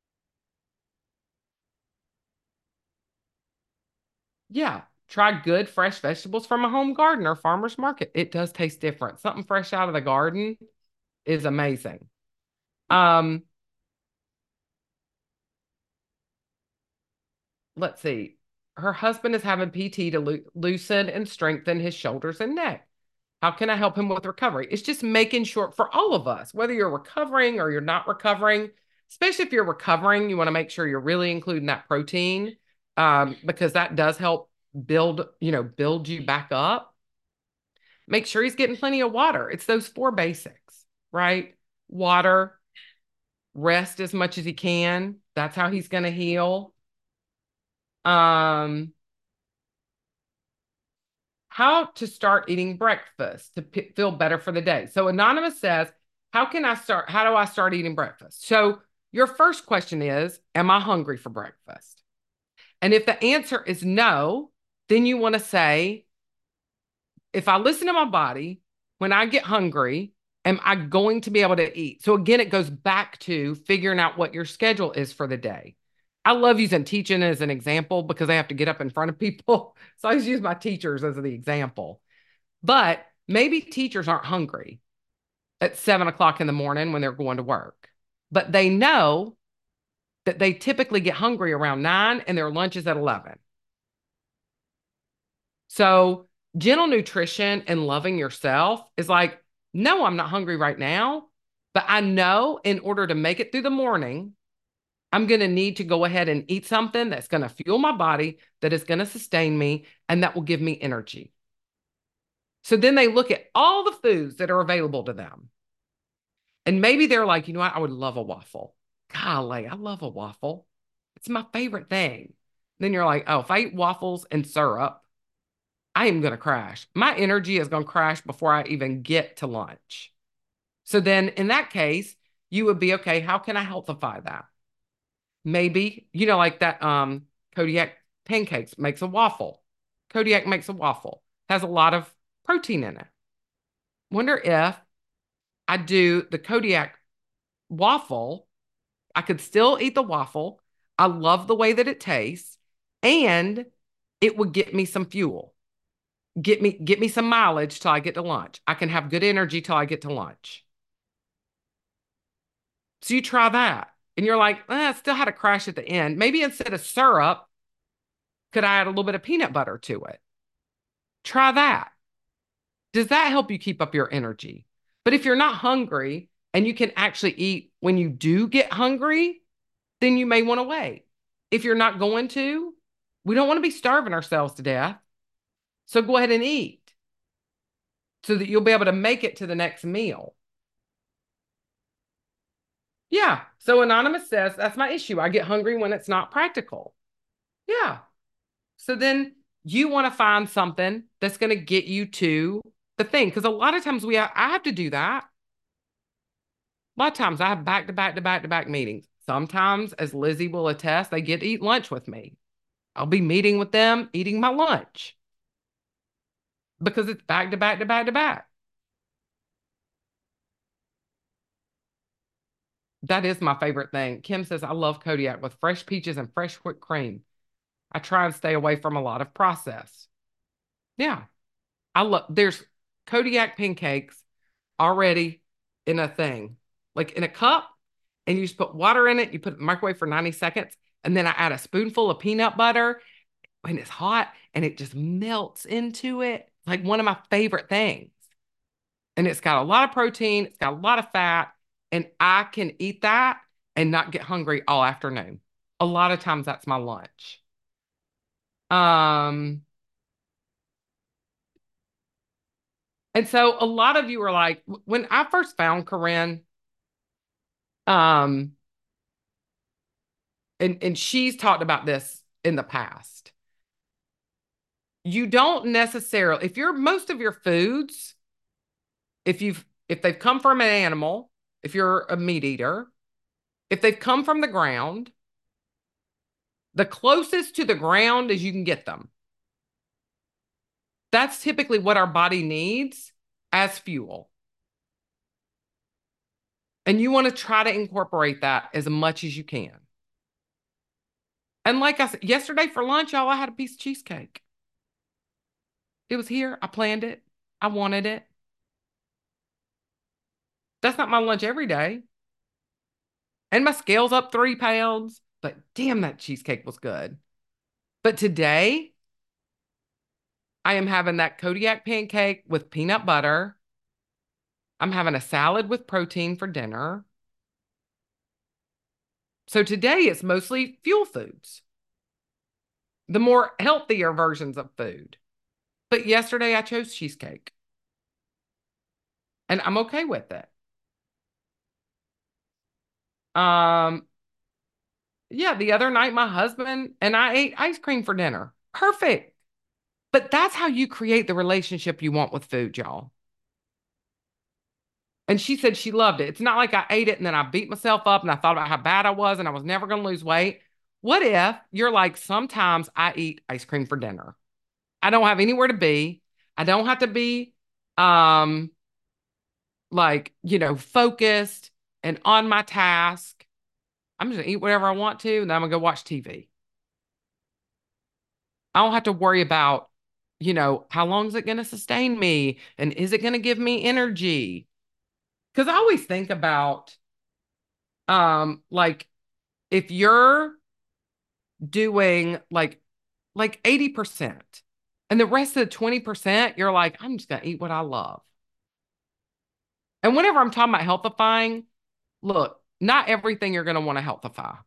yeah, try good fresh vegetables from a home garden or farmer's market. It does taste different. Something fresh out of the garden is amazing. Um, let's see. Her husband is having PT to loosen and strengthen his shoulders and neck. How can I help him with recovery? It's just making sure for all of us, whether you're recovering or you're not recovering, especially if you're recovering, you want to make sure you're really including that protein, because that does help build you back up. Make sure he's getting plenty of water. It's those four basics, right? Water, rest as much as he can. That's how he's going to heal. Um, how to start eating breakfast to feel better for the day. So Anonymous says, how do I start eating breakfast? So your first question is, am I hungry for breakfast? And if the answer is no, then you want to say, if I listen to my body, when I get hungry, am I going to be able to eat? So again, it goes back to figuring out what your schedule is for the day. I love using teaching as an example because I have to get up in front of people. So I just use my teachers as the example. But maybe teachers aren't hungry at 7 o'clock in the morning when they're going to work, but they know that they typically get hungry around 9 and their lunch is at 11. So gentle nutrition and loving yourself is like, no, I'm not hungry right now, but I know in order to make it through the morning, I'm going to need to go ahead and eat something that's going to fuel my body, that is going to sustain me, and that will give me energy. So then they look at all the foods that are available to them. And maybe they're like, you know what? I would love a waffle. Golly, I love a waffle. It's my favorite thing. Then you're like, oh, if I eat waffles and syrup, I am going to crash. My energy is going to crash before I even get to lunch. So then in that case, you would be, okay, how can I healthify that? Maybe, like that Kodiak pancakes makes a waffle. Kodiak makes a waffle. Has a lot of protein in it. Wonder if I do the Kodiak waffle, I could still eat the waffle. I love the way that it tastes, and it would get me some fuel. Get me some mileage till I get to lunch. I can have good energy till I get to lunch. So you try that. And you're like, I still had a crash at the end. Maybe instead of syrup, could I add a little bit of peanut butter to it? Try that. Does that help you keep up your energy? But if you're not hungry and you can actually eat when you do get hungry, then you may want to wait. If you're not going to, we don't want to be starving ourselves to death. So go ahead and eat so that you'll be able to make it to the next meal. Yeah. So Anonymous says, that's my issue. I get hungry when it's not practical. Yeah. So then you want to find something that's going to get you to the thing. Because a lot of times I have to do that. A lot of times I have back to back to back to back meetings. Sometimes, as Lizzie will attest, they get to eat lunch with me. I'll be meeting with them, eating my lunch because it's back to back to back to back. That is my favorite thing. Kim says, I love Kodiak with fresh peaches and fresh whipped cream. I try and stay away from a lot of processed. Yeah. I love, there's Kodiak pancakes already in a thing, like in a cup, and you just put water in it, you put it in the microwave for 90 seconds, and then I add a spoonful of peanut butter and it's hot and it just melts into it. Like one of my favorite things. And it's got a lot of protein, it's got a lot of fat, and I can eat that and not get hungry all afternoon. A lot of times that's my lunch. Um, and so a lot of you are like, when I first found Corinne, um, and she's talked about this in the past. You don't necessarily, if you're most of your foods, if they've come from an animal, if you're a meat eater, if they've come from the ground, the closest to the ground as you can get them. That's typically what our body needs as fuel. And you want to try to incorporate that as much as you can. And like I said, yesterday for lunch, y'all, I had a piece of cheesecake. It was here. I planned it. I wanted it. That's not my lunch every day. And my scale's up 3 pounds, but damn, that cheesecake was good. But today, I am having that Kodiak pancake with peanut butter. I'm having a salad with protein for dinner. So today it's mostly fuel foods, the more healthier versions of food. But yesterday I chose cheesecake and I'm okay with it. Um, yeah, the other night my husband and I ate ice cream for dinner. Perfect. But that's how you create the relationship you want with food, y'all. And she said she loved it. It's not like I ate it and then I beat myself up and I thought about how bad I was and I was never going to lose weight. What if you're like, sometimes I eat ice cream for dinner? I don't have anywhere to be. I don't have to be um focused and on my task. I'm just gonna eat whatever I want to, and then I'm gonna go watch TV. I don't have to worry about, how long is it gonna sustain me? And is it gonna give me energy? Because I always think about like if you're doing like 80% and the rest of the 20%, you're like, I'm just gonna eat what I love. And whenever I'm talking about healthifying, look, not everything you're going to want to healthify.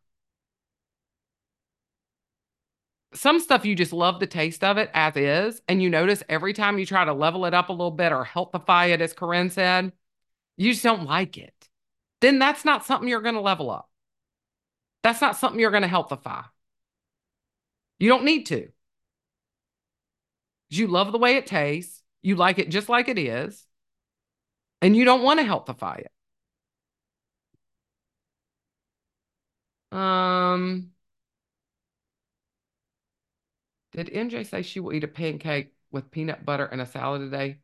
Some stuff you just love the taste of it as is. And you notice every time you try to level it up a little bit or healthify it, as Corinne said, you just don't like it. Then that's not something you're going to level up. That's not something you're going to healthify. You don't need to. You love the way it tastes. You like it just like it is. And you don't want to healthify it. Um, did MJ say she will eat a pancake with peanut butter and a salad today?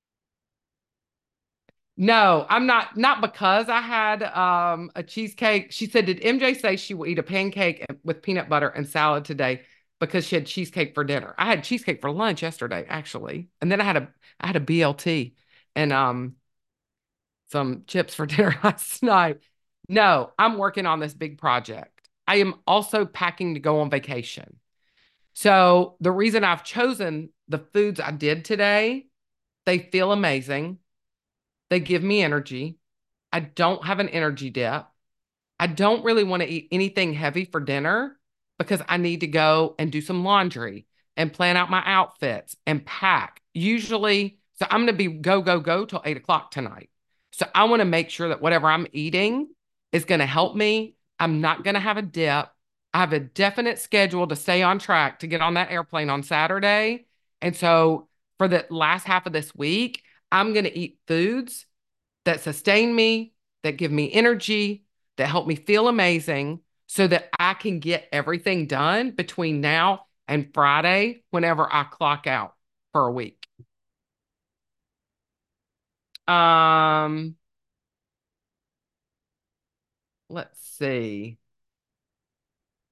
No, I'm not because I had a cheesecake. She said, "Did MJ say she will eat a pancake with peanut butter and salad today because she had cheesecake for dinner?" I had cheesecake for lunch yesterday, actually. And then I had a BLT and some chips for dinner last night. No, I'm working on this big project. I am also packing to go on vacation. So the reason I've chosen the foods I did today, they feel amazing. They give me energy. I don't have an energy dip. I don't really want to eat anything heavy for dinner because I need to go and do some laundry and plan out my outfits and pack. Usually, so I'm going to be go, go, go till 8 o'clock tonight. So I want to make sure that whatever I'm eating is going to help me. I'm not going to have a dip. I have a definite schedule to stay on track to get on that airplane on Saturday. And so for the last half of this week, I'm going to eat foods that sustain me, that give me energy, that help me feel amazing so that I can get everything done between now and Friday whenever I clock out for a week. Um, let's see.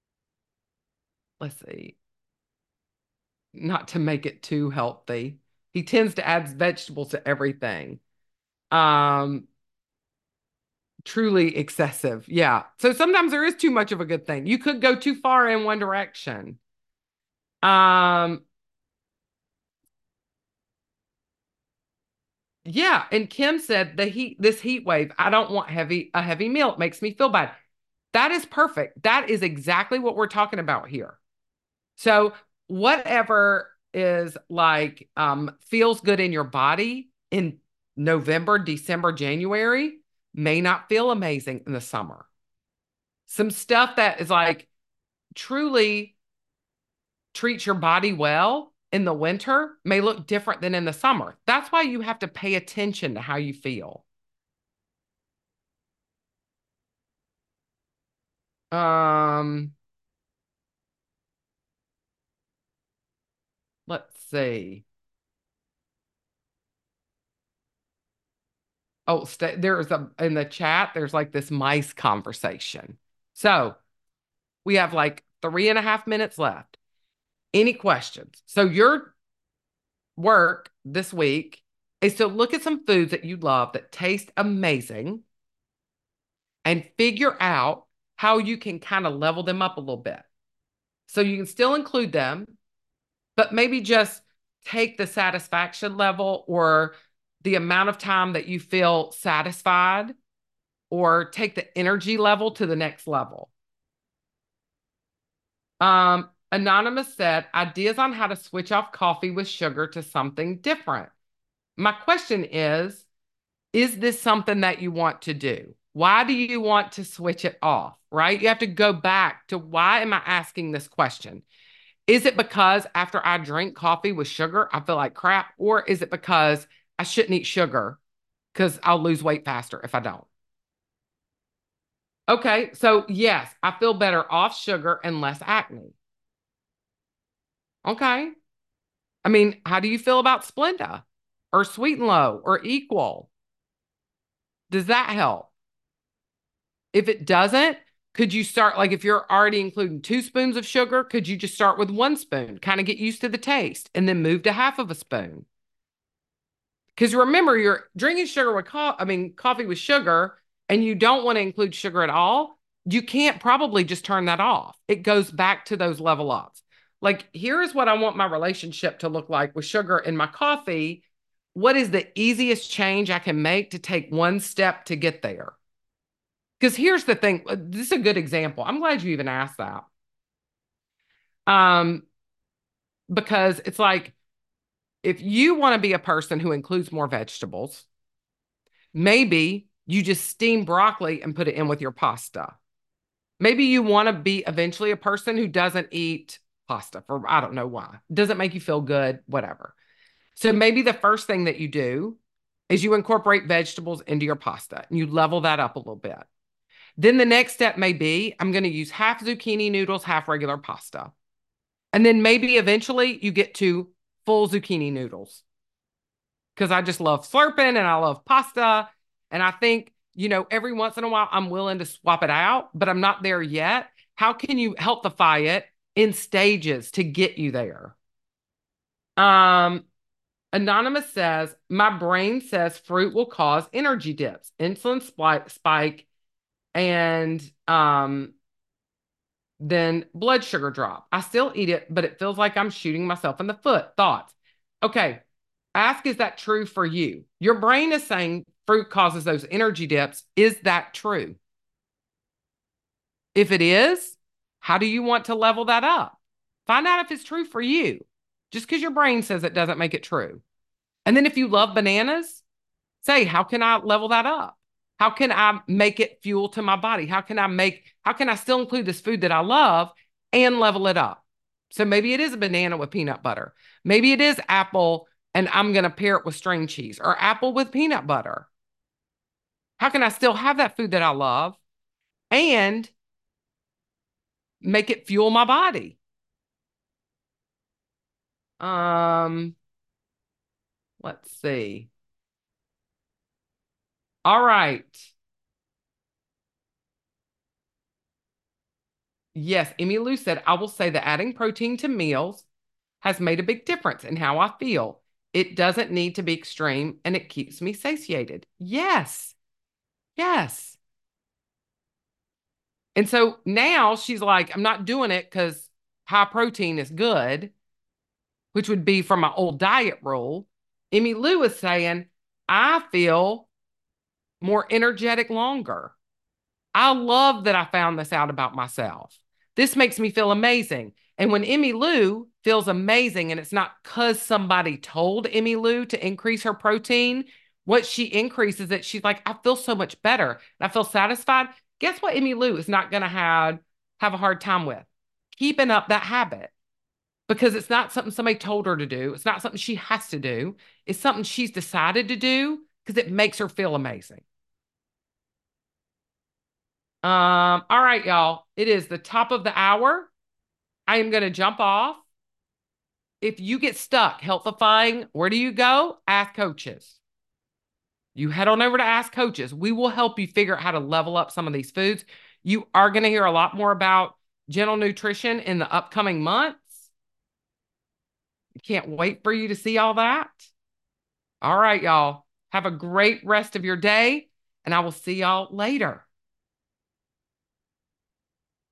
Let's see. Not to make it too healthy. He tends to add vegetables to everything. Um, Truly excessive. Yeah. So sometimes there is too much of a good thing. You could go too far in one direction. Um, yeah. And Kim said this heat wave, I don't want a heavy meal. It makes me feel bad. That is perfect. That is exactly what we're talking about here. So whatever is like feels good in your body in November, December, January may not feel amazing in the summer. Some stuff that is like truly treats your body well in the winter may look different than in the summer. That's why you have to pay attention to how you feel. Um, let's see. Oh, there's a in the chat, there's like this mice conversation. So we have like 3.5 minutes left. Any questions? So your work this week is to look at some foods that you love that taste amazing and figure out how you can kind of level them up a little bit. So you can still include them, but maybe just take the satisfaction level or the amount of time that you feel satisfied or take the energy level to the next level. Anonymous said, ideas on how to switch off coffee with sugar to something different. My question is this something that you want to do? Why do you want to switch it off? Right? You have to go back to why am I asking this question? Is it because after I drink coffee with sugar, I feel like crap? Or is it because I shouldn't eat sugar because I'll lose weight faster if I don't? Okay, so yes, I feel better off sugar and less acne. Okay. I mean, how do you feel about Splenda or Sweet and Low or Equal? Does that help? If it doesn't, could you start like if you're already including 2 spoons of sugar, could you just start with 1 spoon, kind of get used to the taste, and then move to half of a spoon? Because remember, you're drinking sugar with coffee with sugar, and you don't want to include sugar at all. You can't probably just turn that off. It goes back to those level ups. Like, here is what I want my relationship to look like with sugar in my coffee. What is the easiest change I can make to take one step to get there? Because here's the thing, this is a good example. I'm glad you even asked that. Um, because it's like if you want to be a person who includes more vegetables, maybe you just steam broccoli and put it in with your pasta. Maybe you want to be eventually a person who doesn't eat pasta for I don't know why. Doesn't make you feel good, whatever. So maybe the first thing that you do is you incorporate vegetables into your pasta and you level that up a little bit. Then the next step may be I'm going to use half zucchini noodles, half regular pasta. And then maybe eventually you get to full zucchini noodles because I just love slurping and I love pasta. And I think, every once in a while I'm willing to swap it out, but I'm not there yet. How can you healthify it in stages to get you there? Um, Anonymous says, my brain says fruit will cause energy dips, insulin spike, and then blood sugar drop. I still eat it, but it feels like I'm shooting myself in the foot. Thoughts? Okay. Ask, is that true for you? Your brain is saying fruit causes those energy dips. Is that true? If it is, how do you want to level that up? Find out if it's true for you. Just because your brain says it doesn't make it true. And then if you love bananas, say, how can I level that up? How can I make it fuel to my body? How can I still include this food that I love and level it up? So maybe it is a banana with peanut butter. Maybe it is apple and I'm going to pair it with string cheese or apple with peanut butter. How can I still have that food that I love and make it fuel my body? Um, let's see. All right. Yes, Emmy Lou said, I will say that adding protein to meals has made a big difference in how I feel. It doesn't need to be extreme and it keeps me satiated. Yes. Yes. And so now she's like, I'm not doing it because high protein is good, which would be from my old diet rule. Emmy Lou is saying, I feel more energetic longer. I love that I found this out about myself. This makes me feel amazing. And when Emmy Lou feels amazing, and it's not because somebody told Emmy Lou to increase her protein, what she increases it, she's like, I feel so much better. And I feel satisfied. Guess what Emmy Lou is not going to have a hard time with? Keeping up that habit because it's not something somebody told her to do. It's not something she has to do. It's something she's decided to do because it makes her feel amazing. All right, y'all. It is the top of the hour. I am going to jump off. If you get stuck healthifying, where do you go? Ask coaches. You head on over to Ask Coaches. We will help you figure out how to level up some of these foods. You are going to hear a lot more about gentle nutrition in the upcoming months. Can't wait for you to see all that. All right, y'all. Have a great rest of your day, and I will see y'all later.